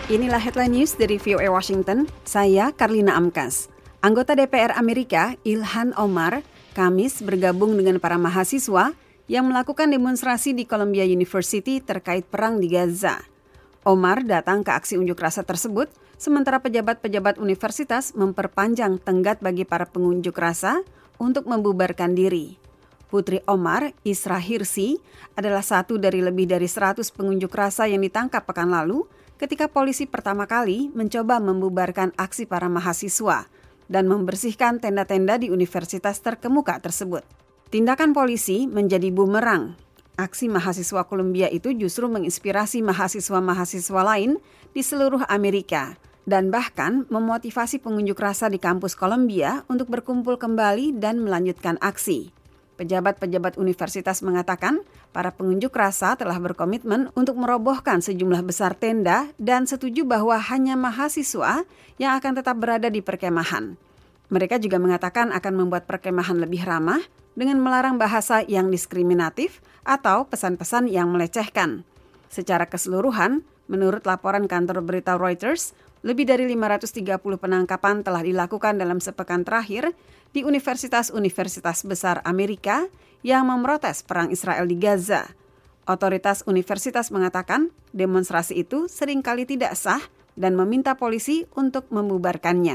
Inilah headline news dari VOA Washington, saya Karlina Amkas. Anggota DPR Amerika, Ilhan Omar, Kamis bergabung dengan para mahasiswa yang melakukan demonstrasi di Columbia University terkait perang di Gaza. Omar datang ke aksi unjuk rasa tersebut, sementara pejabat-pejabat universitas memperpanjang tenggat bagi para pengunjuk rasa untuk membubarkan diri. Putri Omar, Isra Hirsi, adalah satu dari lebih dari 100 pengunjuk rasa yang ditangkap pekan lalu ketika polisi pertama kali mencoba membubarkan aksi para mahasiswa dan membersihkan tenda-tenda di universitas terkemuka tersebut. Tindakan polisi menjadi bumerang. Aksi mahasiswa Columbia itu justru menginspirasi mahasiswa-mahasiswa lain di seluruh Amerika dan bahkan memotivasi pengunjuk rasa di kampus Columbia untuk berkumpul kembali dan melanjutkan aksi. Pejabat-pejabat universitas mengatakan para pengunjuk rasa telah berkomitmen untuk merobohkan sejumlah besar tenda dan setuju bahwa hanya mahasiswa yang akan tetap berada di perkemahan. Mereka juga mengatakan akan membuat perkemahan lebih ramah dengan melarang bahasa yang diskriminatif atau pesan-pesan yang melecehkan. Secara keseluruhan, menurut laporan kantor berita Reuters, lebih dari 530 penangkapan telah dilakukan dalam sepekan terakhir di universitas-universitas besar Amerika yang memprotes perang Israel di Gaza. Otoritas universitas mengatakan demonstrasi itu seringkali tidak sah dan meminta polisi untuk membubarkannya.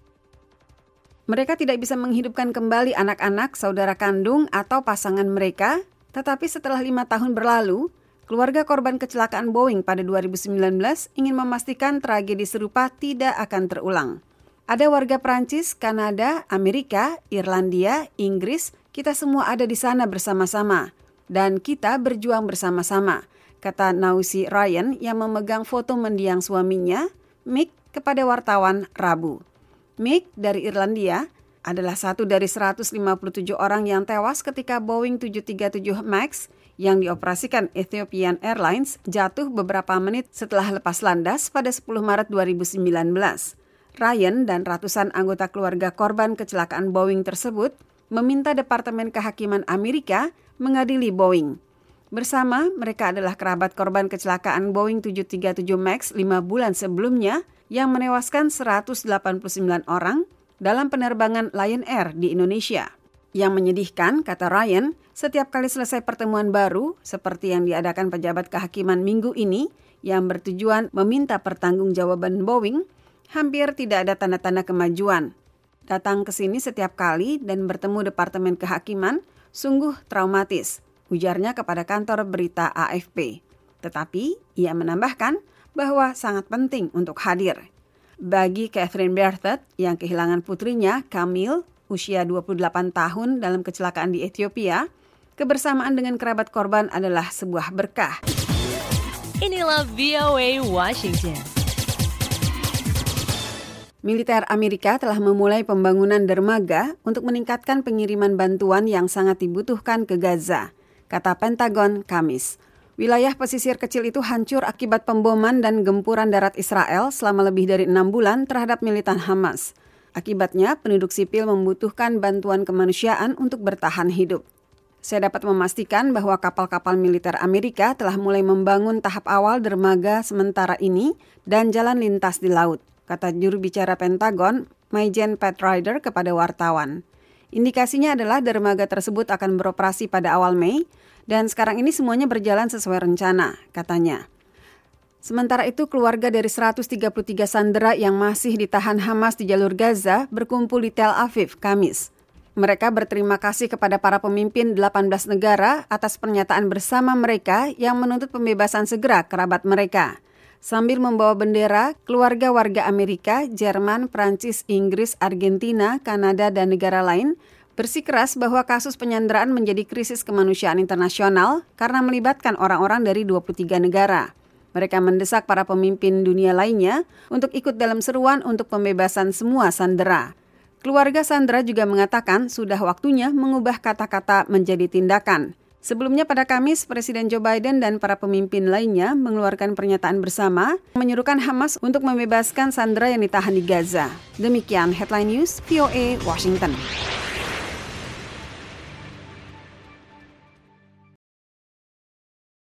Mereka tidak bisa menghidupkan kembali anak-anak, saudara kandung, atau pasangan mereka, tetapi setelah 5 tahun berlalu, keluarga korban kecelakaan Boeing pada 2019 ingin memastikan tragedi serupa tidak akan terulang. Ada warga Prancis, Kanada, Amerika, Irlandia, Inggris, kita semua ada di sana bersama-sama. Dan kita berjuang bersama-sama, kata Nausi Ryan yang memegang foto mendiang suaminya, Mick, kepada wartawan Rabu. Mick dari Irlandia adalah satu dari 157 orang yang tewas ketika Boeing 737 MAX yang dioperasikan Ethiopian Airlines jatuh beberapa menit setelah lepas landas pada 10 Maret 2019. Ryan dan ratusan anggota keluarga korban kecelakaan Boeing tersebut meminta Departemen Kehakiman Amerika mengadili Boeing. Bersama, mereka adalah kerabat korban kecelakaan Boeing 737 MAX 5 bulan sebelumnya yang menewaskan 189 orang dalam penerbangan Lion Air di Indonesia. Yang menyedihkan, kata Ryan, setiap kali selesai pertemuan baru, seperti yang diadakan pejabat kehakiman minggu ini, yang bertujuan meminta pertanggungjawaban Boeing, hampir tidak ada tanda-tanda kemajuan. Datang ke sini setiap kali dan bertemu Departemen Kehakiman sungguh traumatis, ujarnya kepada kantor berita AFP. Tetapi, ia menambahkan bahwa sangat penting untuk hadir. Bagi Catherine Berthet yang kehilangan putrinya, Camille, usia 28 tahun dalam kecelakaan di Ethiopia, kebersamaan dengan kerabat korban adalah sebuah berkah. Inilah VOA Washington. Militer Amerika telah memulai pembangunan dermaga untuk meningkatkan pengiriman bantuan yang sangat dibutuhkan ke Gaza, kata Pentagon Kamis. Wilayah pesisir kecil itu hancur akibat pemboman dan gempuran darat Israel selama lebih dari 6 bulan terhadap militan Hamas. Akibatnya, penduduk sipil membutuhkan bantuan kemanusiaan untuk bertahan hidup. Saya dapat memastikan bahwa kapal-kapal militer Amerika telah mulai membangun tahap awal dermaga sementara ini dan jalan lintas di laut, kata juru bicara Pentagon, Maijen Pat Ryder kepada wartawan. Indikasinya adalah dermaga tersebut akan beroperasi pada awal Mei, dan sekarang ini semuanya berjalan sesuai rencana, katanya. Sementara itu, keluarga dari 133 sandera yang masih ditahan Hamas di jalur Gaza berkumpul di Tel Aviv, Kamis. Mereka berterima kasih kepada para pemimpin 18 negara atas pernyataan bersama mereka yang menuntut pembebasan segera kerabat mereka. Sambil membawa bendera, keluarga warga Amerika, Jerman, Prancis, Inggris, Argentina, Kanada, dan negara lain bersikeras bahwa kasus penyanderaan menjadi krisis kemanusiaan internasional karena melibatkan orang-orang dari 23 negara. Mereka mendesak para pemimpin dunia lainnya untuk ikut dalam seruan untuk pembebasan semua sandera. Keluarga sandera juga mengatakan sudah waktunya mengubah kata-kata menjadi tindakan. Sebelumnya pada Kamis, Presiden Joe Biden dan para pemimpin lainnya mengeluarkan pernyataan bersama menyerukan Hamas untuk membebaskan sandera yang ditahan di Gaza. Demikian Headline News VOA Washington.